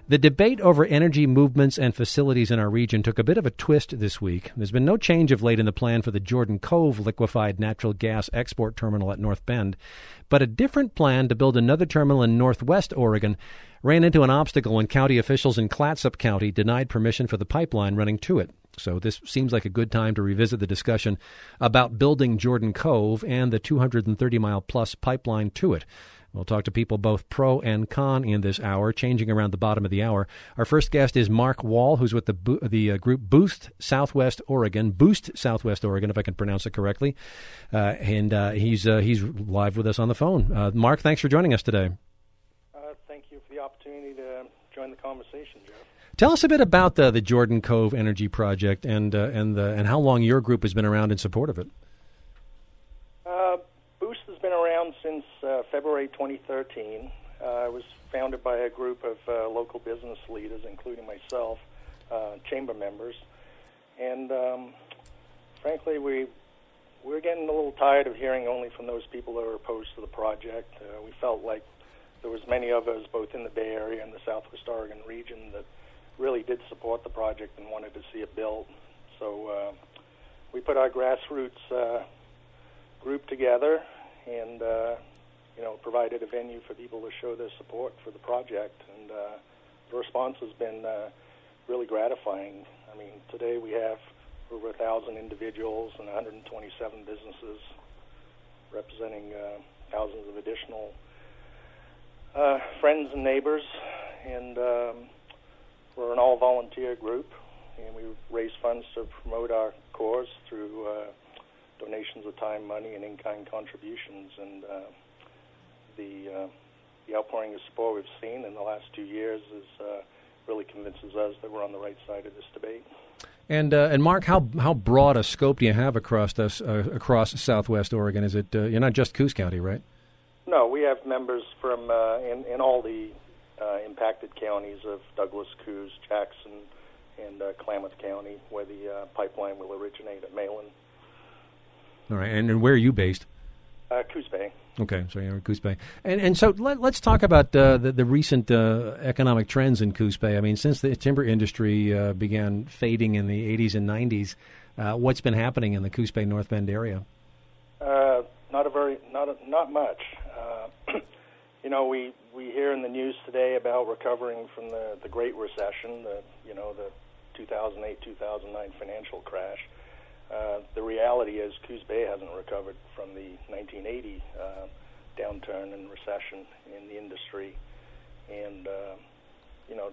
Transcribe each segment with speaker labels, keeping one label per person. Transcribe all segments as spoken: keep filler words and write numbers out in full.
Speaker 1: The debate over energy movements and facilities in our region took a bit of a twist this week. There's been no change of late in the plan for the Jordan Cove liquefied natural gas export terminal at North Bend, but a different plan to build another terminal in northwest Oregon ran into an obstacle when county officials in Clatsop County denied permission for the pipeline running to it. So this seems like a good time to revisit the discussion about building Jordan Cove and the two hundred thirty mile plus pipeline to it. We'll talk to people both pro and con in this hour, changing around the bottom of the hour. Our first guest is Mark Wall, who's with the the uh, group Boost Southwest Oregon, Boost Southwest Oregon, if I can pronounce it correctly. Uh, and uh, he's uh, he's live with us on the phone. Uh, Mark, thanks for joining us today.
Speaker 2: Uh, thank you for the opportunity to join the conversation, Jeff.
Speaker 1: Tell us a bit about the the Jordan Cove Energy Project and uh, and the, and how long your group has been around in support of it.
Speaker 2: Uh, Boost has been around since uh, February twenty thirteen. Uh, it was founded by a group of uh, local business leaders, including myself, uh, chamber members, and um, frankly, we we're getting a little tired of hearing only from those people that are opposed to the project. Uh, we felt like there was many of us, both in the Bay Area and the Southwest Oregon region, that really did support the project and wanted to see it built. So uh, we put our grassroots uh, group together and uh, you know provided a venue for people to show their support for the project, and uh, the response has been uh, really gratifying. I mean, today we have over a thousand individuals and one hundred twenty-seven businesses representing uh, thousands of additional uh, friends and neighbors, and um, we're an all-volunteer group, and we raise funds to promote our cause through uh, donations of time, money, and in-kind contributions. And uh, the uh, the outpouring of support we've seen in the last two years is uh, really convinces us that we're on the right side of this debate.
Speaker 1: And uh, and Mark, how how broad a scope do you have across this uh, across Southwest Oregon? Is it uh, you're not just Coos County, right?
Speaker 2: No, we have members from uh, in in all the uh, impacted counties of Douglas, Coos, Jackson, and uh, Klamath County, where the uh, pipeline will originate at Malin.
Speaker 1: All right, and, and where are you based?
Speaker 2: Uh, Coos Bay.
Speaker 1: Okay, so you're in Coos Bay. And and so let, let's talk about uh, the, the recent uh, economic trends in Coos Bay. I mean, since the timber industry uh, began fading in the eighties and nineties, uh, what's been happening in the Coos Bay North Bend area?
Speaker 2: Uh, not a very, not a, not much. Uh, you know, we, we hear in the news today about recovering from the, the Great Recession, the you know the two thousand eight two thousand nine financial crash. Uh, the reality is Coos Bay hasn't recovered from the nineteen eighty uh, downturn and recession in the industry. And, uh, you know,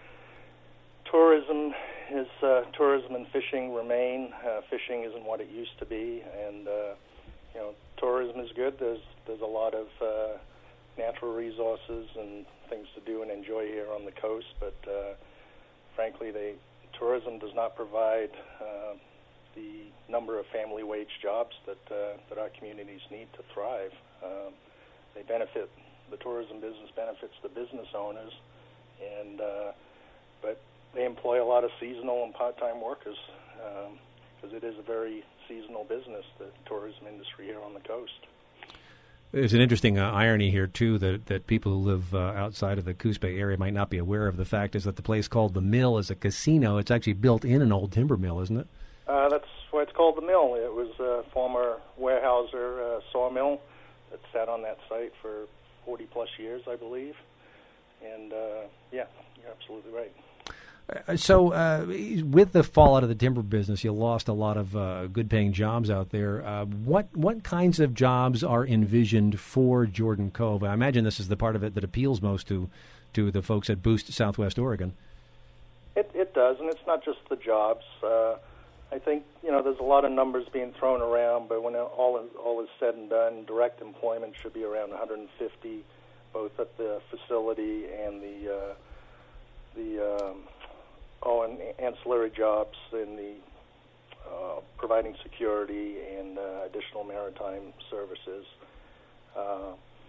Speaker 2: tourism is uh, tourism and fishing remain. Uh, fishing isn't what it used to be. And, uh, you know, tourism is good. There's, there's a lot of uh, natural resources and things to do and enjoy here on the coast. But, uh, frankly, they, tourism does not provide uh, the number of family wage jobs that uh, that our communities need to thrive. Um, they benefit, the tourism business benefits the business owners, and uh, but they employ a lot of seasonal and part-time workers because um, it is a very seasonal business, the tourism industry here on the coast.
Speaker 1: There's an interesting uh, irony here, too, that, that people who live uh, outside of the Coos Bay area might not be aware of. The fact is that the place called The Mill is a casino. It's actually built in an old timber mill, isn't it?
Speaker 2: Uh, that's why it's called The Mill. It was a former Weyerhaeuser uh, sawmill that sat on that site for forty plus years, I believe. And, uh, yeah, you're absolutely right.
Speaker 1: Uh, so uh, with the fallout of the timber business, you lost a lot of uh, good-paying jobs out there. Uh, what what kinds of jobs are envisioned for Jordan Cove? I imagine this is the part of it that appeals most to, to the folks at Boost Southwest Oregon.
Speaker 2: It, it does, and it's not just the jobs. Uh, I think, you know, there's a lot of numbers being thrown around, but when all is, all is said and done, direct employment should be around one hundred fifty, both at the facility and the uh, the um, oh, and ancillary jobs in the uh, providing security and uh, additional maritime services. Uh,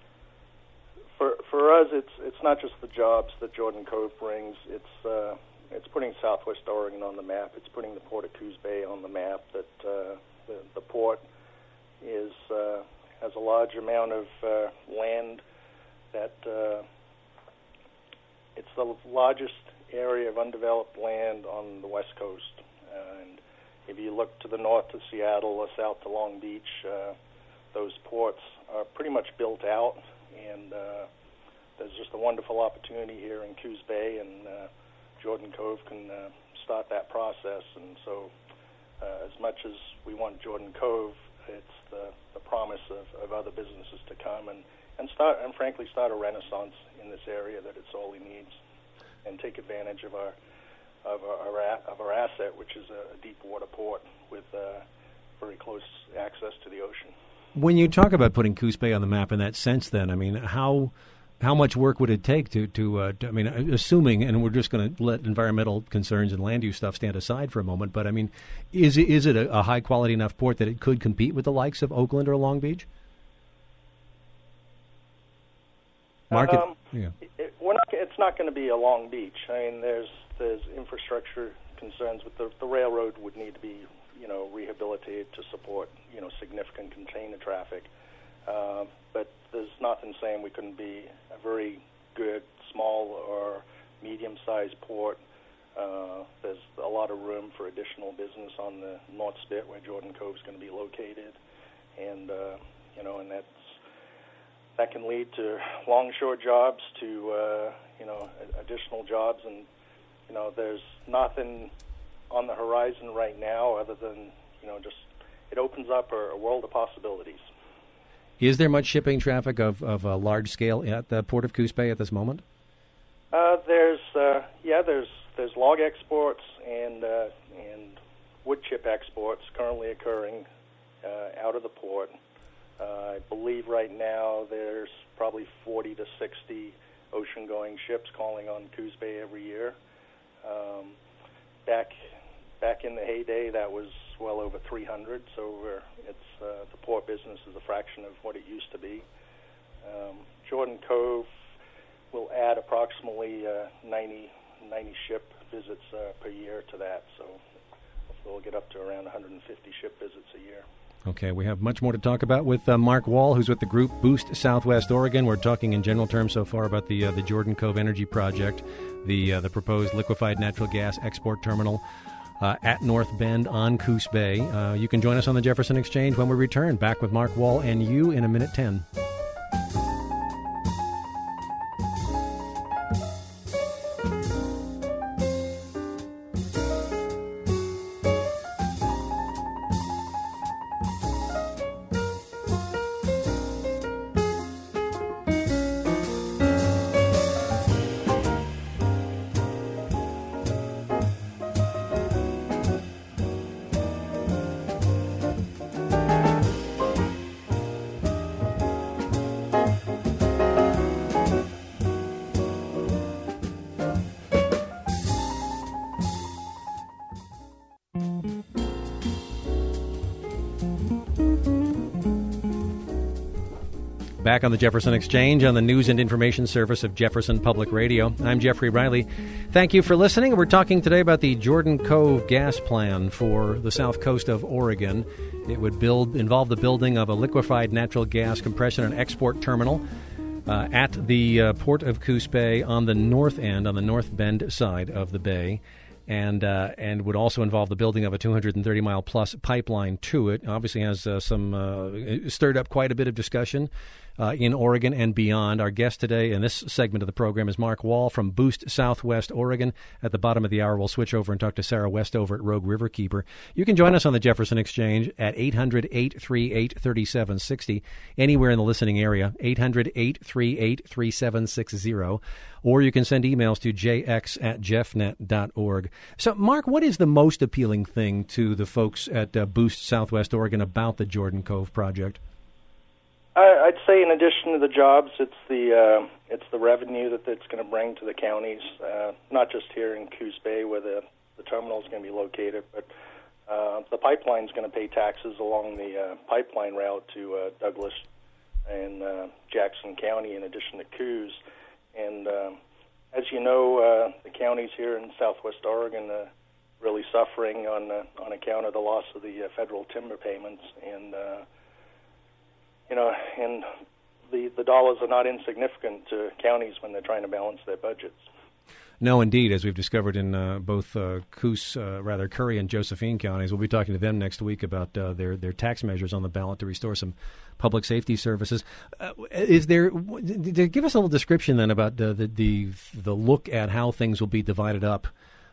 Speaker 2: for for us, it's it's not just the jobs that Jordan Cove brings. It's uh, It's putting Southwest Oregon on the map. It's putting the Port of Coos Bay on the map. That uh, the, the port is uh, has a large amount of uh, land that uh, it's the largest area of undeveloped land on the West Coast. Uh, and if you look to the north to Seattle or south to Long Beach, uh, those ports are pretty much built out, and uh, there's just a wonderful opportunity here in Coos Bay, and uh, Jordan Cove can uh, start that process. And so uh, as much as we want Jordan Cove, it's the, the promise of, of other businesses to come and, and start and frankly start a renaissance in this area that it sorely needs, and take advantage of our of our, our of our asset, which is a, a deep water port with uh, very close access to the ocean.
Speaker 1: When you talk about putting Coos Bay on the map in that sense, then, I mean, how how much work would it take to, to, uh, to I mean, assuming, and we're just going to let environmental concerns and land use stuff stand aside for a moment, but, I mean, is it, is it a, a high-quality enough port that it could compete with the likes of Oakland or Long Beach? Market,
Speaker 2: um,
Speaker 1: yeah.
Speaker 2: it, we're not, it's not going to be a Long Beach. I mean, there's there's infrastructure concerns with the, the railroad would need to be, you know, rehabilitated to support, you know, significant container traffic. Uh, but there's nothing saying we couldn't be a very good small or medium-sized port. Uh, there's a lot of room for additional business on the North Spit where Jordan Cove is going to be located, and uh, you know, and that's that can lead to longshore jobs, to uh, you know, additional jobs, and you know, there's nothing on the horizon right now other than, you know, just it opens up a, a world of possibilities.
Speaker 1: Is there much shipping traffic of, of a large scale at the Port of Coos Bay at this moment?
Speaker 2: Uh, there's uh, yeah, there's there's log exports and uh, and wood chip exports currently occurring uh, out of the port. Uh, I believe right now there's probably forty to sixty ocean-going ships calling on Coos Bay every year. Um, back back in the heyday, that was well over three hundred. So we're, it's uh, the port business is a fraction of what it used to be. Um, Jordan Cove will add approximately uh, ninety, ninety ship visits uh, per year to that. So we'll get up to around one hundred fifty ship visits a year.
Speaker 1: Okay, we have much more to talk about with uh, Mark Wall, who's with the group Boost Southwest Oregon. We're talking in general terms so far about the uh, the Jordan Cove Energy Project, the uh, the proposed liquefied natural gas export terminal uh, at North Bend on Coos Bay. Uh, you can join us on the Jefferson Exchange when we return. Back with Mark Wall and you in a minute ten. Back on the Jefferson Exchange on the news and information service of Jefferson Public Radio. I'm Jeffrey Riley. Thank you for listening. We're talking today about the Jordan Cove gas plan for the south coast of Oregon. It would build involve the building of a liquefied natural gas compression and export terminal uh, at the uh, Port of Coos Bay on the north end, on the North Bend side of the bay. And uh, and would also involve the building of a two hundred thirty mile plus pipeline to it. Obviously has uh, some uh, stirred up quite a bit of discussion uh, in Oregon and beyond. Our guest today in this segment of the program is Mark Wall from Boost Southwest Oregon. At the bottom of the hour, we'll switch over and talk to Sarah Westover at Rogue Riverkeeper. You can join us on the Jefferson Exchange at eight hundred, eight three eight, three seven six zero, anywhere in the listening area, eight hundred, eight three eight, three seven six zero. Or you can send emails to j x at jeffnet dot org. So, Mark, what is the most appealing thing to the folks at uh, Boost Southwest Oregon about the Jordan Cove project?
Speaker 2: I, I'd say, in addition to the jobs, it's the uh, it's the revenue that it's going to bring to the counties, uh, not just here in Coos Bay where the, the terminal is going to be located, but uh, the pipeline is going to pay taxes along the uh, pipeline route to uh, Douglas and uh, Jackson County, in addition to Coos. And um, as you know, uh, the counties here in Southwest Oregon are really suffering on uh, on account of the loss of the uh, federal timber payments, and uh, you know, and the the dollars are not insignificant to counties when they're trying to balance their budgets.
Speaker 1: No, indeed, as we've discovered in uh, both uh, Coos, uh, rather Curry and Josephine counties. We'll be talking to them next week about uh, their their tax measures on the ballot to restore some public safety services. Uh, is there? Give us a little description then about the the the, the look at how things will be divided up.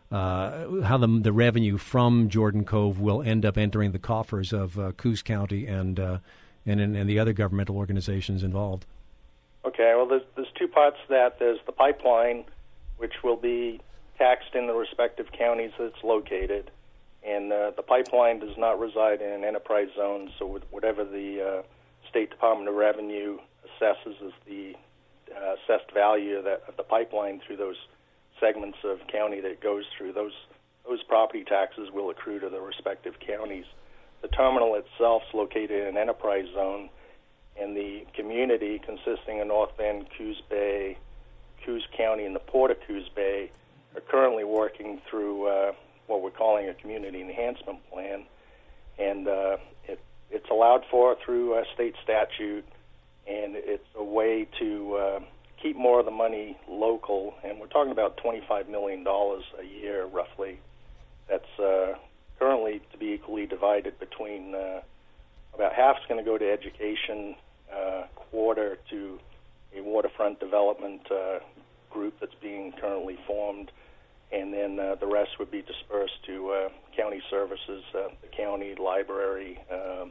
Speaker 1: Uh, how the the revenue from Jordan Cove will end up entering the coffers of uh, Coos County and uh, and and the other governmental organizations involved.
Speaker 2: Okay, well, there's there's two parts to that. There's the pipeline, which will be taxed in the respective counties that it's located, and uh, the pipeline does not reside in an enterprise zone. So whatever the uh, State Department of Revenue assesses as the uh, assessed value of, that, of the pipeline through those segments of county that it goes through, those those property taxes will accrue to the respective counties. The terminal itself is located in an enterprise zone, and the community consisting of North Bend, Coos Bay, Coos County, and the Port of Coos Bay are currently working through uh, what we're calling a community enhancement plan, and uh, it, it's allowed for through uh, state statute, and it's a way to uh, keep more of the money local, and we're talking about twenty-five million dollars a year, roughly. That's uh, currently to be equally divided between uh, about half's going to go to education, uh, quarter to a waterfront development uh, group that's being currently formed, and then uh, the rest would be dispersed to uh, county services, uh, the county, library, uh,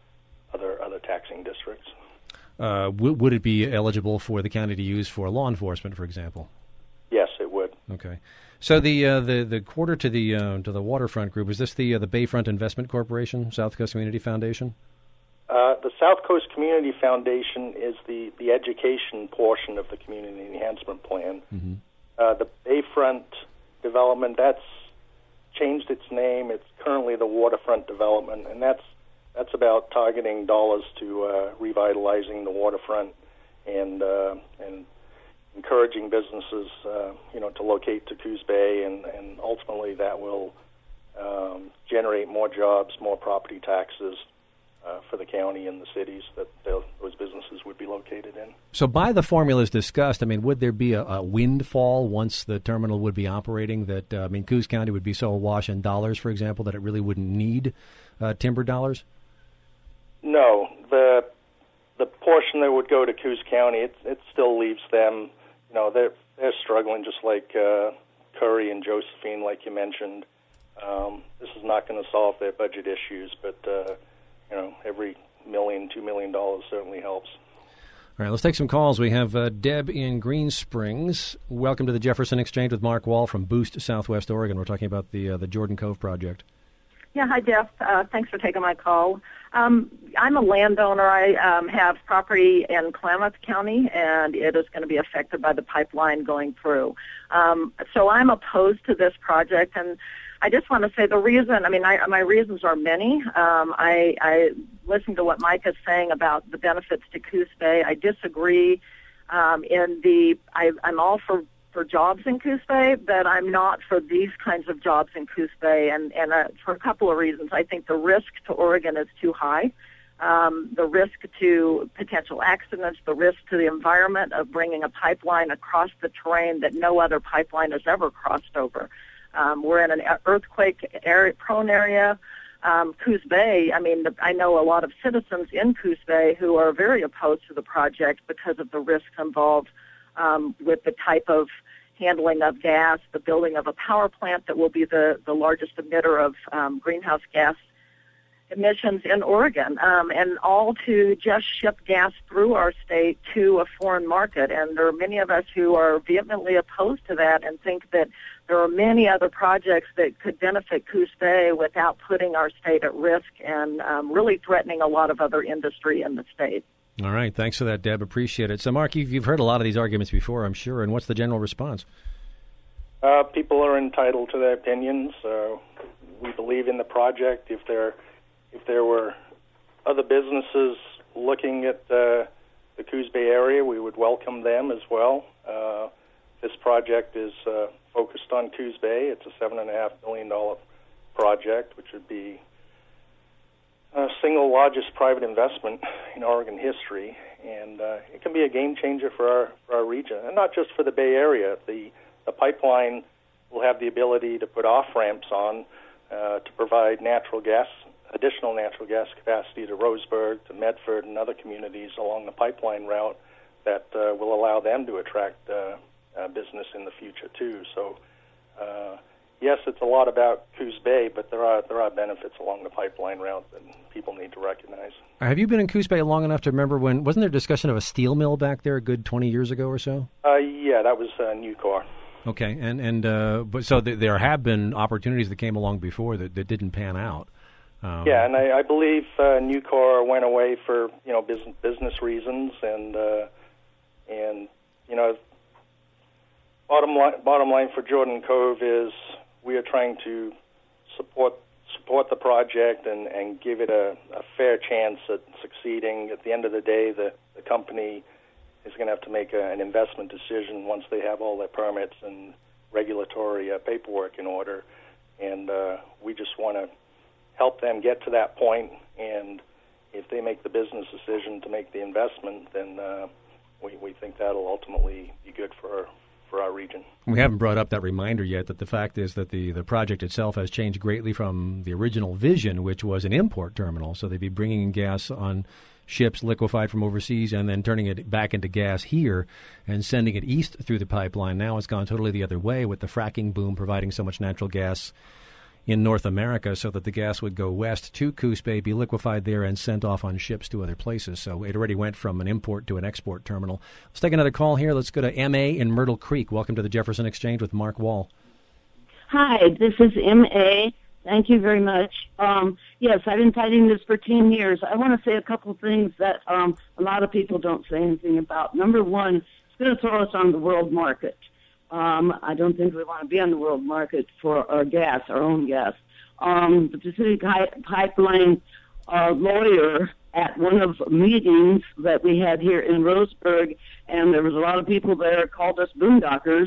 Speaker 2: other other taxing districts.
Speaker 1: Uh, w- would it be eligible for the county to use for law enforcement, for example?
Speaker 2: Yes, it would.
Speaker 1: Okay. So the uh, the the quarter to the uh, to the waterfront group, is this the uh, the Bayfront Investment Corporation, South Coast Community Foundation?
Speaker 2: Uh, the South Coast Community Foundation is the, the education portion of the Community Enhancement Plan.
Speaker 1: Mm-hmm.
Speaker 2: Uh, the Bayfront development, that's changed its name. It's currently the Waterfront Development, and that's that's about targeting dollars to uh, revitalizing the waterfront and uh, and encouraging businesses, uh, you know, to locate to Coos Bay, and, and ultimately that will um, generate more jobs, more property taxes uh, for the county and the cities that those businesses would be located in.
Speaker 1: So by the formulas discussed, I mean, would there be a, a windfall once the terminal would be operating that, uh, I mean, Coos County would be so awash in dollars, for example, that it really wouldn't need uh, timber dollars?
Speaker 2: No. The the portion that would go to Coos County, it, it still leaves them, you know, they're, they're struggling just like uh, Curry and Josephine, like you mentioned. Um, this is not going to solve their budget issues, but, uh, you know, every million, two million dollars certainly helps.
Speaker 1: All right, let's take some calls. We have uh, Deb in Green Springs. Welcome to the Jefferson Exchange with Mark Wall from Boost, Southwest Oregon. We're talking about the uh, the Jordan Cove project.
Speaker 3: Yeah, hi, Jeff. Uh, thanks for taking my call. Um, I'm a landowner. I um, have property in Klamath County, and it is going to be affected by the pipeline going through. Um, so I'm opposed to this project, and I just want to say the reason, I mean, I, my reasons are many. Um, I, I listened to what Mike is saying about the benefits to Coos Bay. I disagree um, in the, I, I'm all for for jobs in Coos Bay, but I'm not for these kinds of jobs in Coos Bay, and, and uh, for a couple of reasons. I think the risk to Oregon is too high. Um, the risk to potential accidents, the risk to the environment of bringing a pipeline across the terrain that no other pipeline has ever crossed over. Um, we're in an earthquake-prone area. Um, Coos Bay, I mean, the, I know a lot of citizens in Coos Bay who are very opposed to the project because of the risks involved Um, with the type of handling of gas, the building of a power plant that will be the, the largest emitter of um, greenhouse gas emissions in Oregon, um, and all to just ship gas through our state to a foreign market. And there are many of us who are vehemently opposed to that and think that there are many other projects that could benefit Coos Bay without putting our state at risk and um, really threatening a lot of other industry in the state.
Speaker 1: All right. Thanks for that, Deb. Appreciate it. So, Mark, you've, you've heard a lot of these arguments before, I'm sure, and what's the general response?
Speaker 2: Uh, people are entitled to their opinions. Uh, we believe in the project. If there, if there were other businesses looking at uh, the Coos Bay area, we would welcome them as well. Uh, this project is uh, focused on Coos Bay. It's a seven point five million dollars project, which would be Uh, single largest private investment in Oregon history, and uh, it can be a game changer for our for our region, and not just for the Bay Area. The the pipeline will have the ability to put off-ramps on uh, to provide natural gas, additional natural gas capacity to Roseburg, to Medford, and other communities along the pipeline route that uh, will allow them to attract uh, uh, business in the future too. So, uh, yes, it's a lot about Coos Bay, but there are there are benefits along the pipeline route that people need to recognize.
Speaker 1: Have you been in Coos Bay long enough to remember when, wasn't there discussion of a steel mill back there a good twenty years ago or so?
Speaker 2: Uh, yeah, that was uh, Nucor.
Speaker 1: Okay, and, and uh, but so th- there have been opportunities that came along before that, that didn't pan out. Um,
Speaker 2: yeah, and I, I believe uh, Nucor went away for, you know, business, business reasons, and, uh, and you know, bottom line, bottom line for Jordan Cove is we are trying to support support the project and, and give it a, a fair chance at succeeding. At the end of the day, the, the company is going to have to make a, an investment decision once they have all their permits and regulatory uh, paperwork in order. And uh, we just want to help them get to that point. And if they make the business decision to make the investment, then uh, we, we think that'll ultimately be good for for our region.
Speaker 1: We haven't brought up that reminder yet that the fact is that the, the project itself has changed greatly from the original vision, which was an import terminal. So they'd be bringing in gas on ships liquefied from overseas and then turning it back into gas here and sending it east through the pipeline. Now it's gone totally the other way with the fracking boom providing so much natural gas in North America so that the gas would go west to Coos Bay, be liquefied there, and sent off on ships to other places. So it already went from an import to an export terminal. Let's take another call here. Let's go to M A in Myrtle Creek. Welcome to the Jefferson Exchange with Mark Wall.
Speaker 4: Hi, this is M A. Thank you very much. Um, yes, I've been fighting this for ten years. I want to say a couple of things that um, a lot of people don't say anything about. Number one, it's going to throw us on the world market. Um, I don't think we want to be on the world market for our gas, our own gas. Um, the Pacific Hi- Pipeline uh, lawyer at one of the meetings that we had here in Roseburg, and there was a lot of people there, called us boondockers.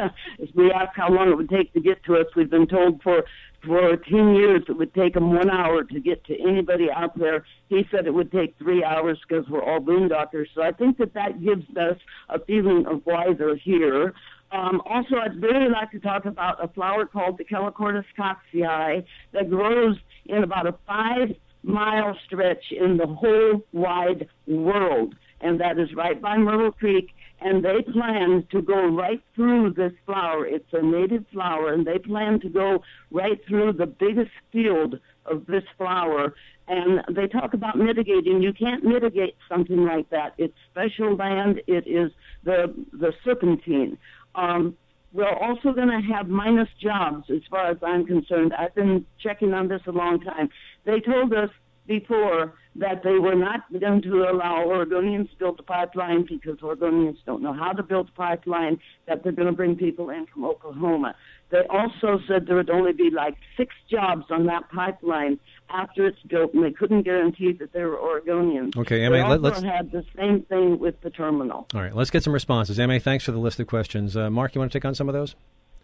Speaker 4: We asked how long it would take to get to us. We've been told for for ten years it would take them one hour to get to anybody out there. He said it would take three hours because we're all boondockers. So I think that that gives us a feeling of why they're here. Um, also, I'd really like to talk about a flower called the Calochortus coxii that grows in about a five-mile stretch in the whole wide world, and that is right by Myrtle Creek, and they plan to go right through this flower. It's a native flower, and they plan to go right through the biggest field of this flower, and they talk about mitigating. You can't mitigate something like that. It's special land. It is the the serpentine. Um, we're also going to have minus jobs as far as I'm concerned. I've been checking on this a long time. They told us before that they were not going to allow Oregonians to build a pipeline because Oregonians don't know how to build a pipeline, that they're going to bring people in from Oklahoma. They also said there would only be like six jobs on that pipeline after it's built, and they couldn't guarantee that they were Oregonians.
Speaker 1: Okay,
Speaker 4: M A,
Speaker 1: they also
Speaker 4: let's... had the same thing with the terminal.
Speaker 1: All right, let's get some responses. M A, thanks for the list of questions. Uh, Mark, you want to take on some of those?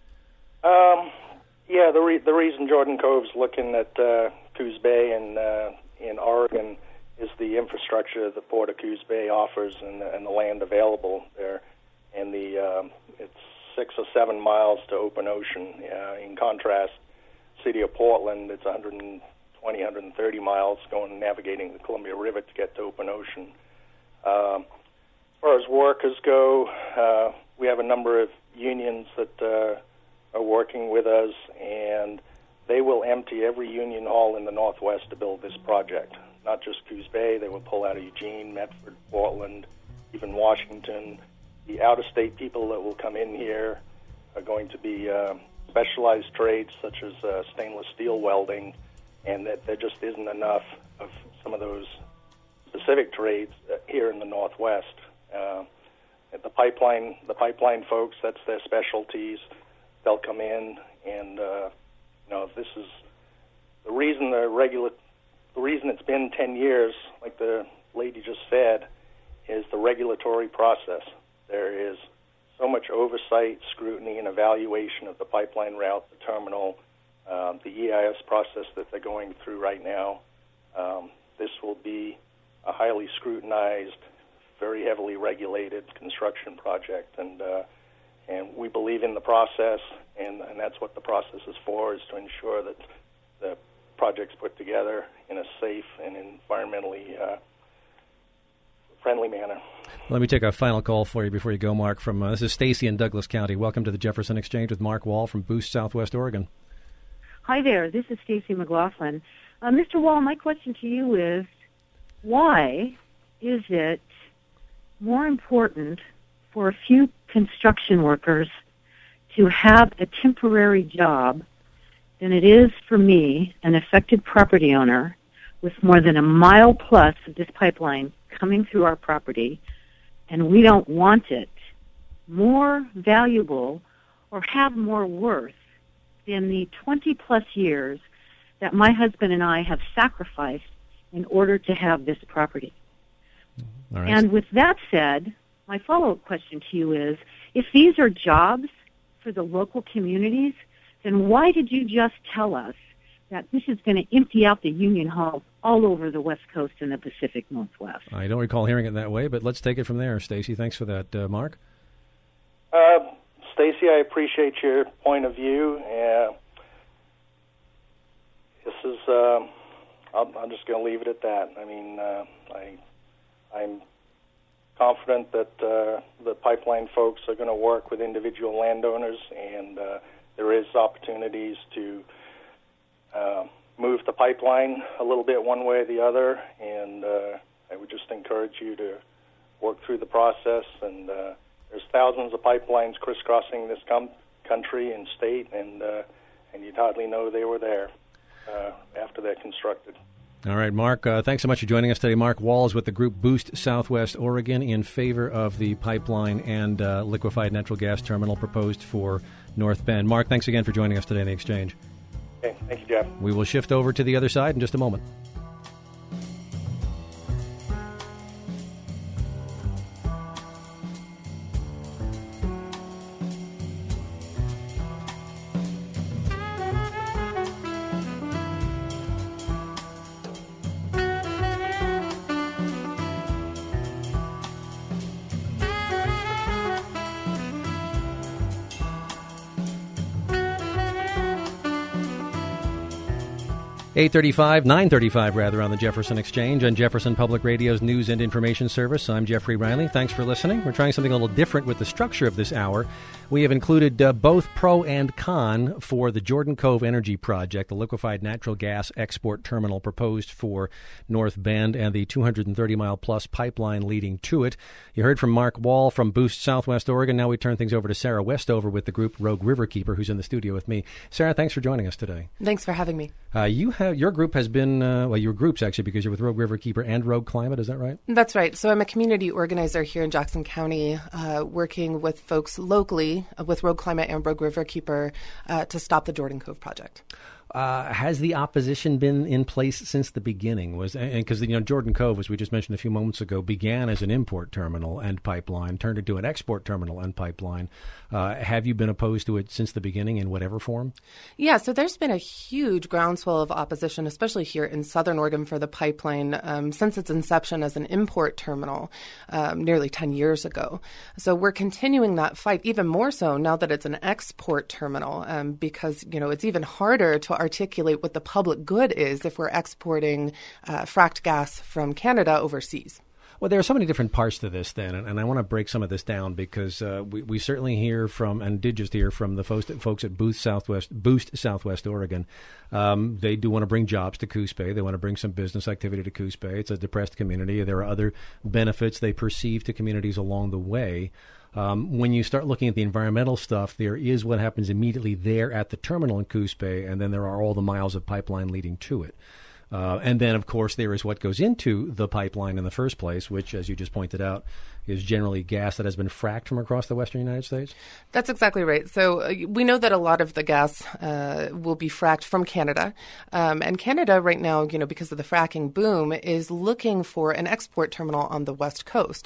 Speaker 2: Um, yeah, the re- the reason Jordan Cove's looking at uh, Coos Bay and uh, in Oregon is the infrastructure the Port of Coos Bay offers and, and the land available there, and the um, it's six or seven miles to open ocean. Uh, in contrast, city of Portland, it's one hundred twenty, one hundred thirty miles going navigating the Columbia River to get to open ocean. Um, as far as workers go, uh, we have a number of unions that uh, are working with us, and they will empty every union hall in the Northwest to build this project. Not just Coos Bay, they will pull out of Eugene, Medford, Portland, even Washington. The out-of-state people that will come in here are going to be uh, specialized trades such as uh, stainless steel welding, and that there just isn't enough of some of those specific trades here in the Northwest. Uh, the pipeline, the pipeline folks, that's their specialties. They'll come in, and uh, you know, this is the reason the regular, the reason it's been ten years, like the lady just said, is the regulatory process. There is so much oversight, scrutiny, and evaluation of the pipeline route, the terminal, um, the E I S process that they're going through right now. Um, this will be a highly scrutinized, very heavily regulated construction project, and uh, and we believe in the process, and, and that's what the process is for, is to ensure that the project's put together in a safe and environmentally uh, friendly manner.
Speaker 1: Let me take a final call for you before you go, Mark. From uh, this is Stacy in Douglas County. Welcome to the Jefferson Exchange with Mark Wall from Boost, Southwest Oregon.
Speaker 5: Hi there. This is Stacy McLaughlin. Uh, Mister Wall, my question to you is, why is it more important for a few construction workers to have a temporary job than it is for me, an affected property owner, with more than a mile plus of this pipeline coming through our property, and we don't want it, more valuable or have more worth than the twenty plus years that my husband and I have sacrificed in order to have this property?
Speaker 1: All right.
Speaker 5: And with that said, my follow-up question to you is, if these are jobs for the local communities, then why did you just tell us that this is going to empty out the union halls all over the West Coast and the Pacific Northwest?
Speaker 1: I don't recall hearing it that way, but let's take it from there. Stacy, thanks for that. Uh, Mark?
Speaker 2: Uh, Stacy, I appreciate your point of view. Uh, this is, uh, I'm, I'm just going to leave it at that. I mean, uh, I, I'm confident that uh, the pipeline folks are going to work with individual landowners, and uh, there is opportunities to uh, move the pipeline a little bit one way or the other, and uh, I would just encourage you to work through the process. And uh, there's thousands of pipelines crisscrossing this com- country and state, and uh, and you'd hardly know they were there uh, after they're constructed.
Speaker 1: All right, Mark, uh, thanks so much for joining us today. Mark Walls with the group Boost Southwest Oregon in favor of the pipeline and uh, liquefied natural gas terminal proposed for North Bend. Mark, thanks again for joining us today in the Exchange.
Speaker 2: Okay, thank you, Jeff.
Speaker 1: We will shift over to the other side in just a moment. eight thirty-five, nine thirty-five rather, on the Jefferson Exchange on Jefferson Public Radio's News and Information Service. I'm Jeffrey Riley. Thanks for listening. We're trying something a little different with the structure of this hour. We have included uh, both pro and con for the Jordan Cove Energy Project, the liquefied natural gas export terminal proposed for North Bend, and the two hundred thirty mile plus pipeline leading to it. You heard from Mark Wall from Boost Southwest Oregon. Now we turn things over to Sarah Westover with the group Rogue Riverkeeper, who's in the studio with me. Sarah, thanks for joining us today.
Speaker 6: Thanks for having me.
Speaker 1: Uh, you have your group has been uh, well, your groups actually, because you're with Rogue Riverkeeper and Rogue Climate. Is that right?
Speaker 6: That's right. So I'm a community organizer here in Jackson County, uh, working with folks locally uh, with Rogue Climate and Rogue Riverkeeper uh, to stop the Jordan Cove project.
Speaker 1: Uh, has the opposition been in place since the beginning? Was and because you know Jordan Cove, as we just mentioned a few moments ago, began as an import terminal and pipeline, turned into an export terminal and pipeline. Uh, have you been opposed to it since the beginning in whatever form?
Speaker 6: Yeah, so there's been a huge groundswell of opposition, especially here in Southern Oregon, for the pipeline um, since its inception as an import terminal um, nearly ten years ago. So we're continuing that fight even more so now that it's an export terminal, um, because you know it's even harder to articulate what the public good is if we're exporting uh, fracked gas from Canada overseas.
Speaker 1: Well, there are so many different parts to this then, and, and I want to break some of this down because uh, we, we certainly hear from, and did just hear from the folks, folks at Boost Southwest, Boost Southwest Oregon. Um, they do want to bring jobs to Coos Bay. They want to bring some business activity to Coos Bay. It's a depressed community. There are other benefits they perceive to communities along the way. Um, when you start looking at the environmental stuff, there is what happens immediately there at the terminal in Coos Bay, and then there are all the miles of pipeline leading to it. Uh, and then, of course, there is what goes into the pipeline in the first place, which, as you just pointed out, is generally gas that has been fracked from across the western United States?
Speaker 6: That's exactly right. So uh, we know that a lot of the gas uh, will be fracked from Canada. Um, and Canada right now, you know, because of the fracking boom, is looking for an export terminal on the West Coast.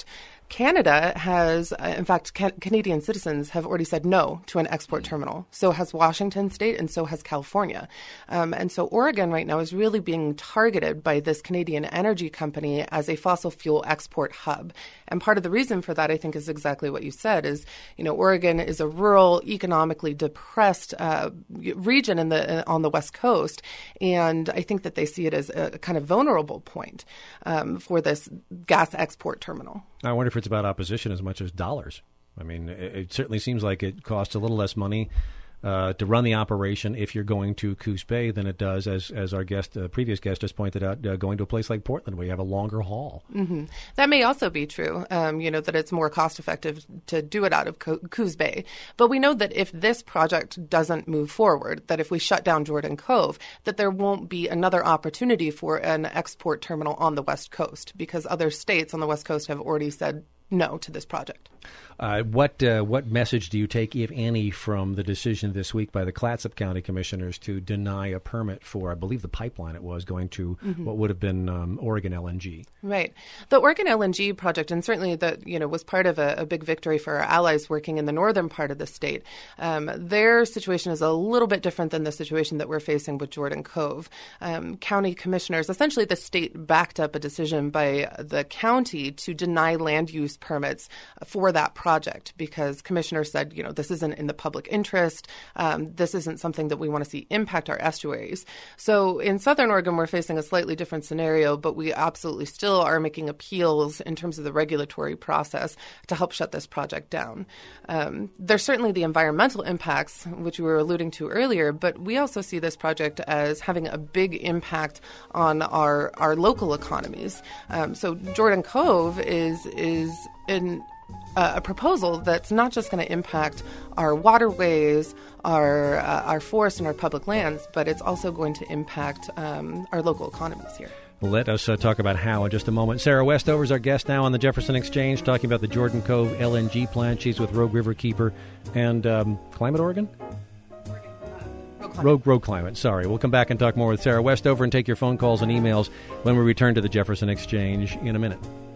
Speaker 6: Canada has, uh, in fact, ca- Canadian citizens have already said no to an export terminal. So has Washington State, and so has California. Um, and so Oregon right now is really being targeted by this Canadian energy company as a fossil fuel export hub. And part of the reason for that, I think, is exactly what you said, is, you know, Oregon is a rural, economically depressed uh, region in the on the West Coast. And I think that they see it as a kind of vulnerable point um, for this gas export terminal.
Speaker 1: I wonder if it's about opposition as much as dollars. I mean, it, it certainly seems like it costs a little less money uh, to run the operation if you're going to Coos Bay than it does, as as our guest, uh, previous guest just pointed out, uh, going to a place like Portland where you have a longer haul.
Speaker 6: Mm-hmm. That may also be true, um, you know, that it's more cost effective to do it out of Co- Coos Bay. But we know that if this project doesn't move forward, that if we shut down Jordan Cove, that there won't be another opportunity for an export terminal on the West Coast, because other states on the West Coast have already said no to this project.
Speaker 1: Uh, what uh, what message do you take, if any, from the decision this week by the Clatsop County Commissioners to deny a permit for, I believe the pipeline it was, going to mm-hmm. what would have been um, Oregon L N G?
Speaker 6: Right. The Oregon L N G project, and certainly that, you know, was part of a, a big victory for our allies working in the northern part of the state. Um, their situation is a little bit different than the situation that we're facing with Jordan Cove. Um, county commissioners, essentially the state backed up a decision by the county to deny land use permits for that project because commissioners said, you know, this isn't in the public interest. Um, this isn't something that we want to see impact our estuaries. So in Southern Oregon, we're facing a slightly different scenario, but we absolutely still are making appeals in terms of the regulatory process to help shut this project down. Um, there's certainly the environmental impacts, which we were alluding to earlier, but we also see this project as having a big impact on our, our local economies. Um, so Jordan Cove is is in Uh, a proposal that's not just going to impact our waterways, our uh, our forests, and our public lands, but it's also going to impact um, our local economies here.
Speaker 1: Let us uh, talk about how in just a moment. Sarah Westover is our guest now on the Jefferson Exchange, talking about the Jordan Cove L N G plant. She's with Rogue River Keeper and um, Climate Oregon? Rogue, Rogue Climate, sorry. We'll come back and talk more with Sarah Westover and take your phone calls and emails when we return to the Jefferson Exchange in a minute.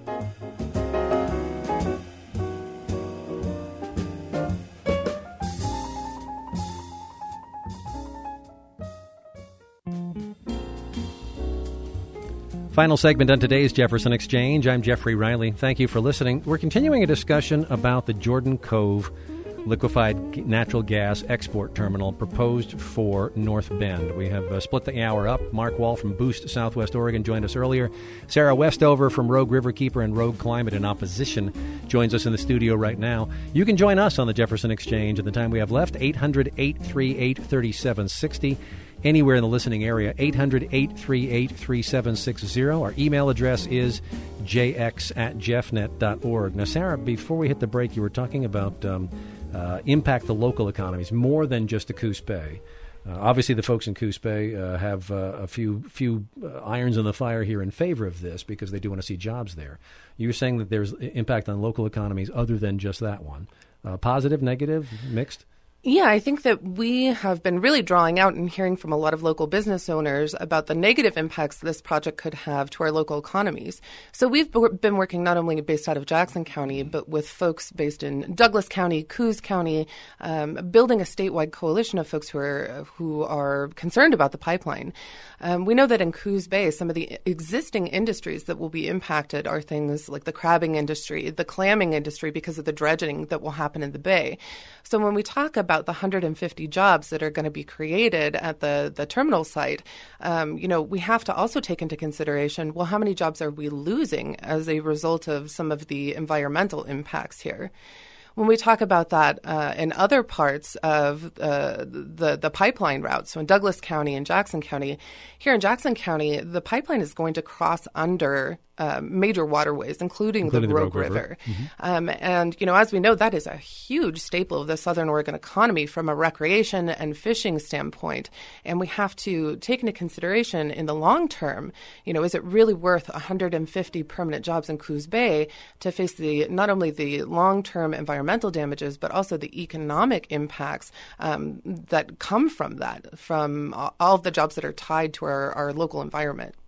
Speaker 1: Final segment on today's Jefferson Exchange. I'm Jeffrey Riley. Thank you for listening. We're continuing a discussion about the Jordan Cove liquefied natural gas export terminal proposed for North Bend. We have uh, split the hour up. Mark Wall from Boost, Southwest Oregon, joined us earlier. Sarah Westover from Rogue River Keeper and Rogue Climate in Opposition joins us in the studio right now. You can join us on the Jefferson Exchange at the time we have left, eight hundred, eight three eight, three seven six zero. Anywhere in the listening area, eight hundred, eight three eight, three seven six zero. Our email address is j x at jeffnet dot org. Now, Sarah, before we hit the break, you were talking about um, uh, impact the local economies more than just the Coos Bay. Uh, obviously, the folks in Coos Bay uh, have uh, a few few uh, irons in the fire here in favor of this because they do want to see jobs there. You were saying that there's impact on local economies other than just that one. Uh, positive, negative, mixed?
Speaker 6: Yeah, I think that we have been really drawing out and hearing from a lot of local business owners about the negative impacts this project could have to our local economies. So we've been working not only based out of Jackson County, but with folks based in Douglas County, Coos County, um, building a statewide coalition of folks who are who are concerned about the pipeline. Um, we know that in Coos Bay, some of the existing industries that will be impacted are things like the crabbing industry, the clamming industry, because of the dredging that will happen in the bay. So when we talk about the one hundred fifty jobs that are going to be created at the, the terminal site, um, you know, we have to also take into consideration, well, how many jobs are we losing as a result of some of the environmental impacts here? When we talk about that uh, in other parts of uh, the the pipeline route, so in Douglas County and Jackson County, here in Jackson County, the pipeline is going to cross under uh, major waterways, including, including the, the Rogue, Rogue River. River. Mm-hmm. Um, and, you know, as we know, that is a huge staple of the Southern Oregon economy from a recreation and fishing standpoint. And we have to take into consideration in the long term, you know, is it really worth one hundred fifty permanent jobs in Coos Bay to face the not only the long-term environmental damages, but also the economic impacts um, that come from that, from all of the jobs that are tied to our, our local environment.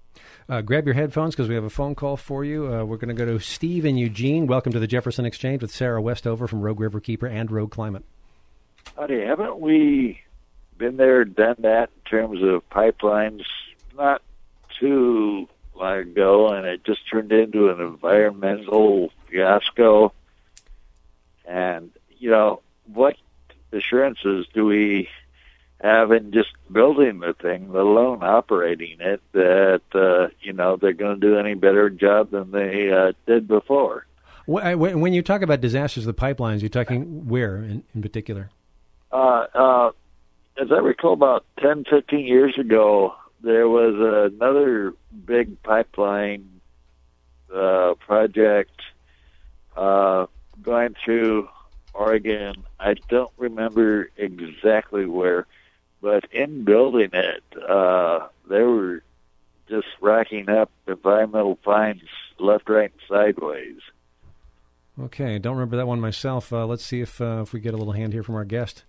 Speaker 1: Uh, grab your headphones because we have a phone call for you. Uh, we're going to go to Steve in Eugene. Welcome to the Jefferson Exchange with Sarah Westover from Rogue River Keeper and Rogue Climate.
Speaker 7: Howdy, haven't we been there, done that in terms of pipelines not too long ago, and it just turned into an environmental fiasco? And, you know, what assurances do we have in just building the thing, let alone operating it, that, uh, you know, they're going to do any better job than they uh, did before?
Speaker 1: When you talk about disasters of the pipelines, you're talking where in, in particular?
Speaker 7: Uh, uh, as I recall, about ten, fifteen years ago, there was another big pipeline uh, project uh, going through Oregon. I don't remember exactly where, but in building it, uh, they were just racking up environmental fines left, right, and sideways.
Speaker 1: Okay, don't remember that one myself. Uh, let's see if uh, if we get a little hand here from our guest.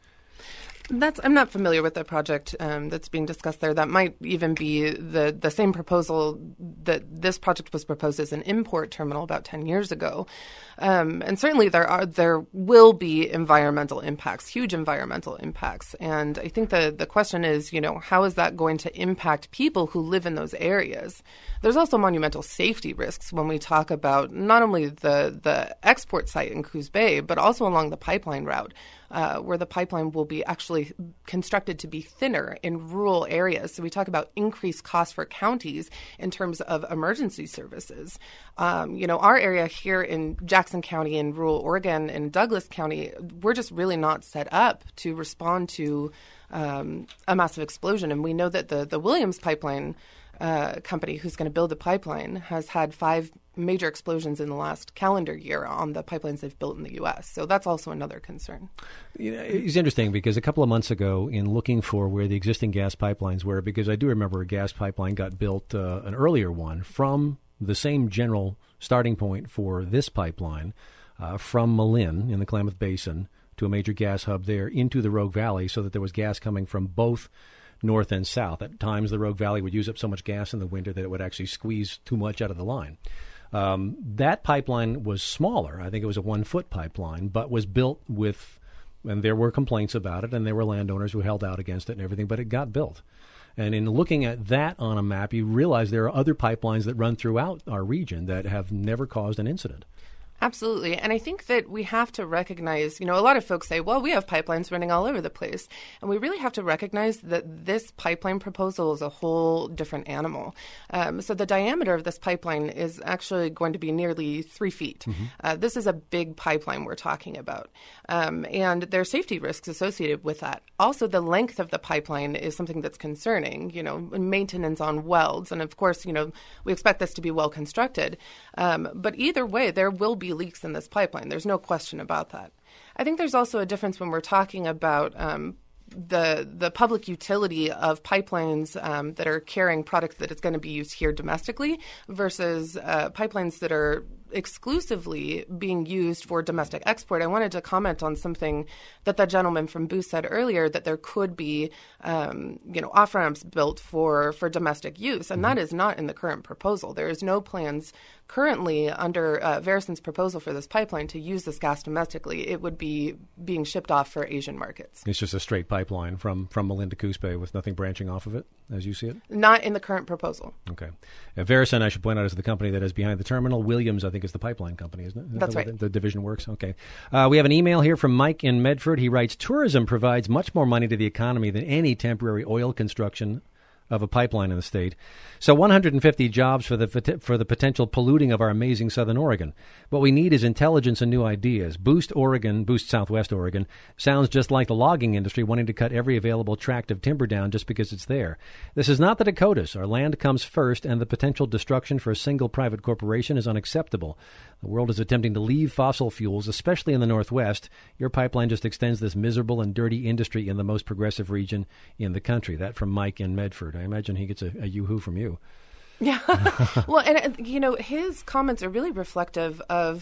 Speaker 6: That's I'm not familiar with the project um, that's being discussed there. That might even be the, the same proposal that this project was proposed as an import terminal about ten years ago. Um, and certainly there are there will be environmental impacts, huge environmental impacts. And I think the, the question is, you know, how is that going to impact people who live in those areas? There's also monumental safety risks when we talk about not only the, the export site in Coos Bay, but also along the pipeline route. Uh, where the pipeline will be actually constructed to be thinner in rural areas. So we talk about increased costs for counties in terms of emergency services. Um, you know, our area here in Jackson County in rural Oregon and Douglas County, we're just really not set up to respond to um, a massive explosion. And we know that the, the Williams pipeline uh, company who's going to build the pipeline has had five major explosions in the last calendar year on the pipelines they've built in the U S. So that's also another concern.
Speaker 1: You know, it's interesting because a couple of months ago, in looking for where the existing gas pipelines were, because I do remember a gas pipeline got built, uh, an earlier one, from the same general starting point for this pipeline, uh, from Malin in the Klamath Basin to a major gas hub there into the Rogue Valley, so that there was gas coming from both north and south. At times, the Rogue Valley would use up so much gas in the winter that it would actually squeeze too much out of the line. Um, that pipeline was smaller. I think it was a one-foot pipeline, but was built with, and there were complaints about it, and there were landowners who held out against it and everything, but it got built. And in looking at that on a map, you realize there are other pipelines that run throughout our region that have never caused an incident.
Speaker 6: Absolutely. And I think that we have to recognize, you know, a lot of folks say, well, we have pipelines running all over the place. And we really have to recognize that this pipeline proposal is a whole different animal. Um, so the diameter of this pipeline is actually going to be nearly three feet. Mm-hmm. Uh, this is a big pipeline we're talking about. Um, and there are safety risks associated with that. Also, the length of the pipeline is something that's concerning, you know, maintenance on welds. And of course, you know, we expect this to be well constructed. Um, but either way, there will be leaks in this pipeline. There's no question about that. I think there's also a difference when we're talking about um, the the public utility of pipelines um, that are carrying products that is going to be used here domestically versus uh, pipelines that are exclusively being used for domestic export. I wanted to comment on something that the gentleman from Boost said earlier, that there could be, um, you know, off-ramps built for, for domestic use, and mm-hmm. that is not in the current proposal. There is no plans currently under uh, Verison's proposal for this pipeline to use this gas domestically. It would be being shipped off for Asian markets.
Speaker 1: It's just a straight pipeline from, from Malin to Coos Bay with nothing branching off of it, as you see it?
Speaker 6: Not in the current proposal.
Speaker 1: Okay. Uh, Verison, I should point out, is the company that is behind the terminal. Williams, I think, is the pipeline company, isn't it? Is
Speaker 6: That's
Speaker 1: that
Speaker 6: right.
Speaker 1: The, the division works? Okay. Uh, we have an email here from Mike in Medford. He writes, tourism provides much more money to the economy than any temporary oil construction of a pipeline in the state. So one hundred fifty jobs for the for the potential polluting of our amazing southern Oregon. What we need is intelligence and new ideas. Boost Oregon, Boost Southwest Oregon, sounds just like the logging industry wanting to cut every available tract of timber down just because it's there. This is not the Dakotas. Our land comes first, and the potential destruction for a single private corporation is unacceptable. The world is attempting to leave fossil fuels, especially in the Northwest. Your pipeline just extends this miserable and dirty industry in the most progressive region in the country. That from Mike in Medford. I imagine he gets a, a yoo-hoo from you.
Speaker 6: Yeah. Well, and, you know, his comments are really reflective of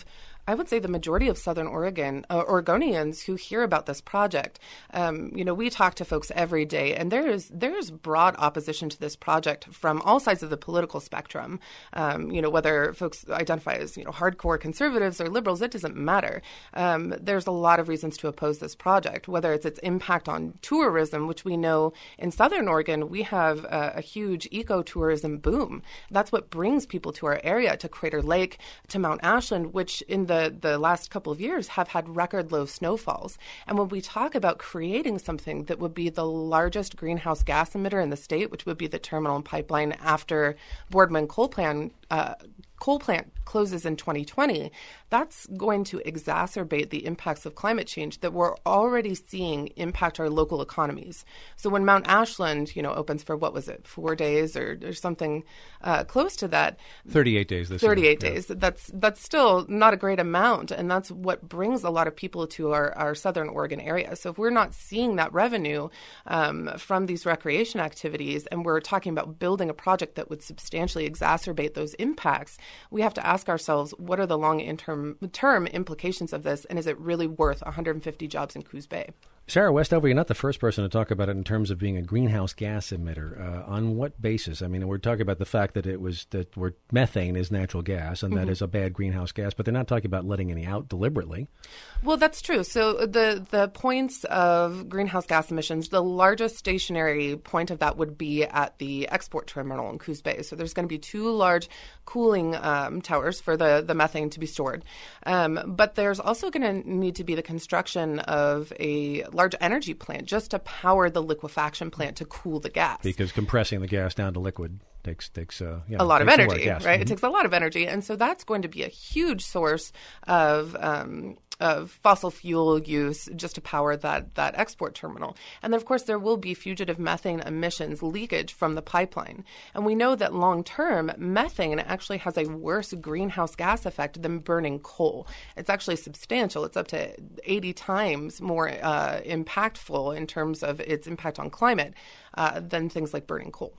Speaker 6: I would say the majority of Southern Oregon uh, Oregonians who hear about this project. Um, you know, we talk to folks every day, and there is there is broad opposition to this project from all sides of the political spectrum. Um, you know, whether folks identify as you know hardcore conservatives or liberals, it doesn't matter. Um, there's a lot of reasons to oppose this project, whether it's its impact on tourism, which we know in Southern Oregon we have a, a huge ecotourism boom. That's what brings people to our area, to Crater Lake, to Mount Ashland, which in the, the last couple of years have had record low snowfalls. And when we talk about creating something that would be the largest greenhouse gas emitter in the state, which would be the terminal and pipeline after Boardman coal plant, uh, coal plant closes in twenty twenty, that's going to exacerbate the impacts of climate change that we're already seeing impact our local economies. So when Mount Ashland, you know, opens for, what was it, four days or, or something uh, close to that.
Speaker 1: thirty-eight days this
Speaker 6: thirty-eight
Speaker 1: year.
Speaker 6: days. Yeah. That's that's still not a great amount, and that's what brings a lot of people to our, our Southern Oregon area. So if we're not seeing that revenue um, from these recreation activities, and we're talking about building a project that would substantially exacerbate those impacts, we have to ask ourselves, what are the long term term implications of this, and is it really worth one hundred fifty jobs in Coos Bay?
Speaker 1: Sarah Westover, you're not the first person to talk about it in terms of being a greenhouse gas emitter. Uh, on what basis? I mean, we're talking about the fact that it was that we're, methane is natural gas, and mm-hmm. that is a bad greenhouse gas, but they're not talking about letting any out deliberately.
Speaker 6: Well, that's true. So the the points of greenhouse gas emissions, the largest stationary point of that would be at the export terminal in Coos Bay. So there's going to be two large cooling um, towers for the, the methane to be stored. Um, but there's also going to need to be the construction of a large energy plant just to power the liquefaction plant to cool the gas.
Speaker 1: Because compressing the gas down to liquid takes takes uh, you know,
Speaker 6: a lot of
Speaker 1: energy,
Speaker 6: energy,
Speaker 1: yes.
Speaker 6: right?
Speaker 1: Mm-hmm.
Speaker 6: It takes a lot of energy, and so that's going to be a huge source of um, of fossil fuel use just to power that that export terminal. And then, of course, there will be fugitive methane emissions leakage from the pipeline. And we know that long term, methane actually has a worse greenhouse gas effect than burning coal. It's actually substantial. It's up to eighty times more uh, impactful in terms of its impact on climate uh, than things like burning coal.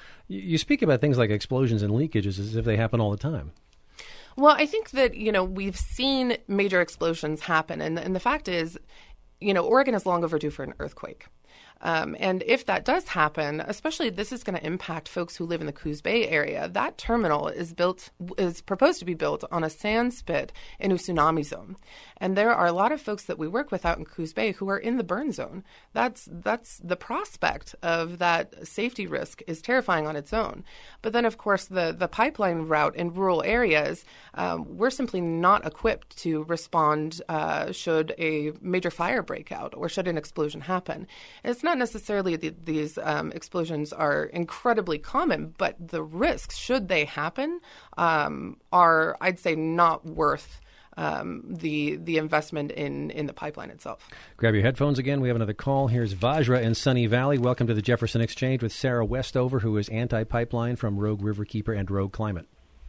Speaker 1: You speak about things like explosions and leakages as if they happen all the time.
Speaker 6: Well, I think that, you know, we've seen major explosions happen. And, and the fact is, you know, Oregon is long overdue for an earthquake. Um, and if that does happen, especially this is going to impact folks who live in the Coos Bay area. That terminal is built is proposed to be built on a sand spit in a tsunami zone. And there are a lot of folks that we work with out in Coos Bay who are in the burn zone. That's that's the prospect of that safety risk is terrifying on its own. But then, of course, the, the pipeline route in rural areas, um, we're simply not equipped to respond uh, should a major fire break out or should an explosion happen. And it's not necessarily that these um, explosions are incredibly common, but the risks, should they happen, um, are, I'd say, not worth um, the the investment in, in the pipeline itself.
Speaker 1: Grab your headphones again. We have another call. Here's Vajra in Sunny Valley. Welcome to the Jefferson Exchange with Sarah Westover, who is anti-pipeline from Rogue Riverkeeper and Rogue Climate.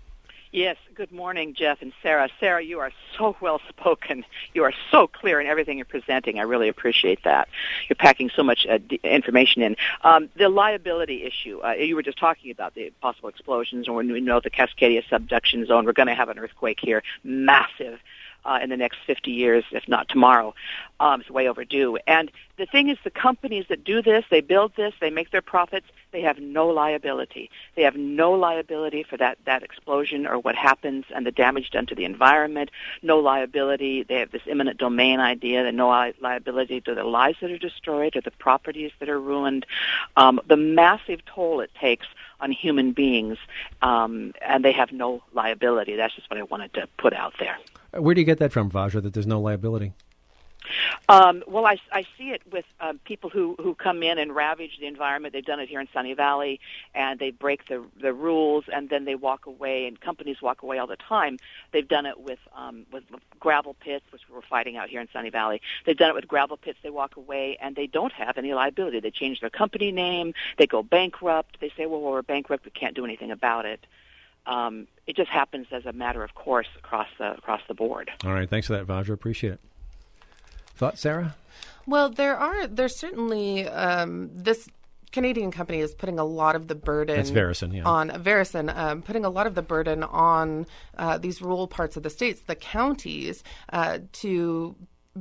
Speaker 8: Yes, good morning, Jeff and Sarah. Sarah, you are so well-spoken. You are so clear in everything you're presenting. I really appreciate that. You're packing so much uh, d- information in. Um, the liability issue, uh, you were just talking about the possible explosions, or we know the Cascadia subduction zone. We're going to have an earthquake here, massive. Uh, in the next fifty years, if not tomorrow. Um, it's way overdue. And the thing is, the companies that do this, they build this, they make their profits, they have no liability. They have no liability for that, that explosion or what happens and the damage done to the environment, no liability. They have this eminent domain idea, and no li- liability to the lives that are destroyed or the properties that are ruined. Um, the massive toll it takes on human beings, um, and they have no liability. That's just what I wanted to put out there.
Speaker 1: Where do you get that from, Vajra, that there's no liability?
Speaker 8: Um, well, I, I see it with um, people who, who come in and ravage the environment. They've done it here in Sunny Valley, and they break the the rules, and then they walk away, and companies walk away all the time. They've done it with, um, with gravel pits, which we're fighting out here in Sunny Valley. They've done it with gravel pits. They walk away, and they don't have any liability. They change their company name. They go bankrupt. They say, well, well we're bankrupt. We can't do anything about it. Um, it just happens as a matter of course across the across the board.
Speaker 1: All right. Thanks for that, Vajra. Appreciate it. Thoughts, Sarah?
Speaker 6: Well, there are there's certainly um, this Canadian company is putting a lot of the burden
Speaker 1: That's Veresen, yeah.
Speaker 6: on Veresen, um, putting a lot of the burden on uh, these rural parts of the states, the counties, uh, to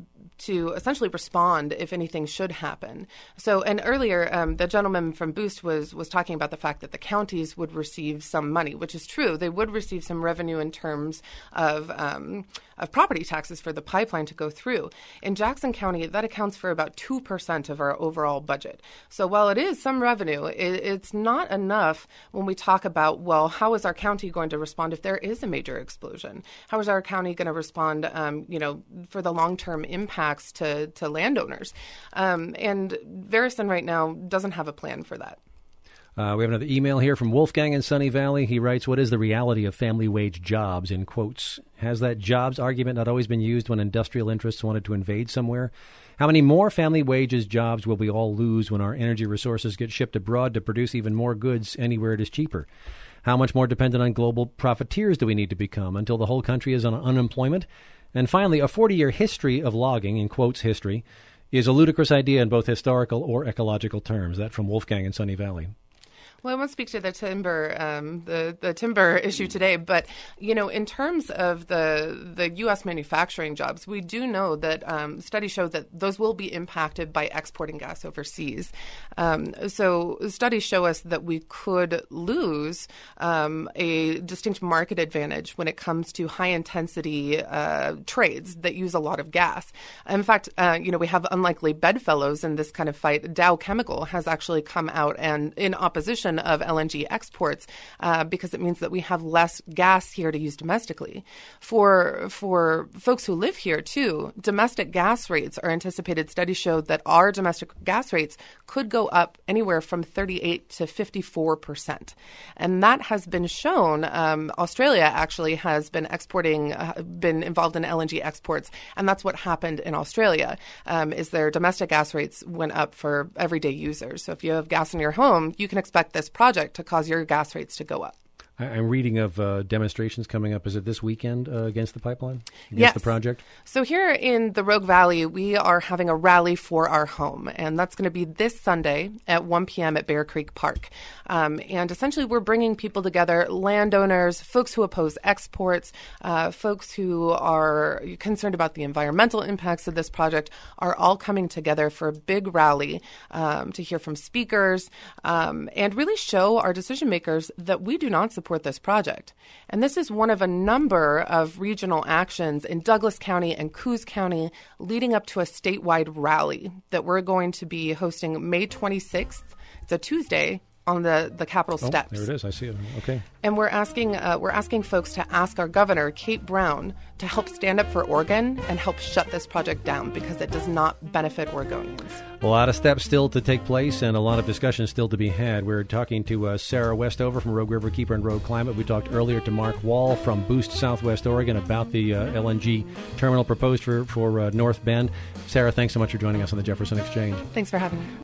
Speaker 6: to essentially respond if anything should happen. So, and earlier, um, the gentleman from Boost was was talking about the fact that the counties would receive some money, which is true. They would receive some revenue in terms of um, of property taxes for the pipeline to go through. In Jackson County, that accounts for about two percent of our overall budget. So while it is some revenue, it, it's not enough when we talk about, well, how is our county going to respond if there is a major explosion? How is our county going to respond, um, you know, for the long-term impacts to, to landowners? Um, and Veresen right now doesn't have a plan for that.
Speaker 1: Uh, we have another email here from Wolfgang in Sunny Valley. He writes, what is the reality of family wage jobs, in quotes? Has that jobs argument not always been used when industrial interests wanted to invade somewhere? How many more family wages jobs will we all lose when our energy resources get shipped abroad to produce even more goods anywhere it is cheaper? How much more dependent on global profiteers do we need to become until the whole country is on unemployment? And finally, a forty-year history of logging, in quotes history, is a ludicrous idea in both historical or ecological terms. That from Wolfgang in Sunny Valley.
Speaker 6: Well, I won't speak to the timber, um, the the timber issue today, but you know, in terms of the the U S manufacturing jobs, we do know that um, studies show that those will be impacted by exporting gas overseas. Um, so studies show us that we could lose um, a distinct market advantage when it comes to high intensity uh, trades that use a lot of gas. In fact, uh, you know, we have unlikely bedfellows in this kind of fight. Dow Chemical has actually come out and in opposition of L N G exports uh, because it means that we have less gas here to use domestically. For for folks who live here, too, domestic gas rates are anticipated. Studies show that our domestic gas rates could go up anywhere from thirty-eight to fifty-four percent. And that has been shown. Um, Australia actually has been exporting, uh, been involved in L N G exports, and that's what happened in Australia, um, is their domestic gas rates went up for everyday users. So if you have gas in your home, you can expect this project to cause your gas rates to go up.
Speaker 1: I'm reading of uh, demonstrations coming up. Is it this weekend uh, against the pipeline? Against
Speaker 6: yes.
Speaker 1: the project?
Speaker 6: So here in the Rogue Valley, we are having a rally for our home, and that's going to be this Sunday at one p.m. at Bear Creek Park. Um, and essentially, we're bringing people together, landowners, folks who oppose exports, uh, folks who are concerned about the environmental impacts of this project, are all coming together for a big rally um, to hear from speakers um, and really show our decision makers that we do not support this project. And this is one of a number of regional actions in Douglas County and Coos County leading up to a statewide rally that we're going to be hosting May twenty-sixth. It's a Tuesday on the, the Capitol
Speaker 1: oh,
Speaker 6: steps.
Speaker 1: There it is. I see it. Okay.
Speaker 6: And we're asking uh, we're asking folks to ask our governor, Kate Brown, to help stand up for Oregon and help shut this project down because it does not benefit Oregonians.
Speaker 1: A lot of steps still to take place and a lot of discussion still to be had. We're talking to uh, Sarah Westover from Rogue River Keeper and Rogue Climate. We talked earlier to Mark Wall from Boost Southwest Oregon about the uh, L N G terminal proposed for, for uh, North Bend. Sarah, thanks so much for joining us on the Jefferson Exchange.
Speaker 6: Thanks for having me.